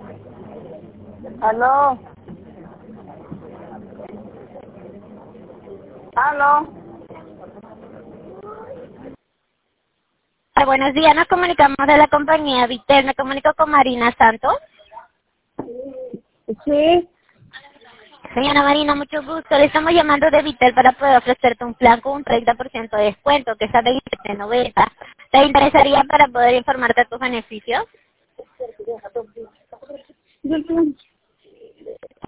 Aló, aló. Buenos días, nos comunicamos de la compañía Vitel. Me comunico con Marina Santos. Sí, Señora Marina, mucho gusto. Le estamos llamando de Vitel para poder ofrecerte un plan con un 30% de descuento, que sale en 790. ¿Te interesaría para poder informarte de tus beneficios? yo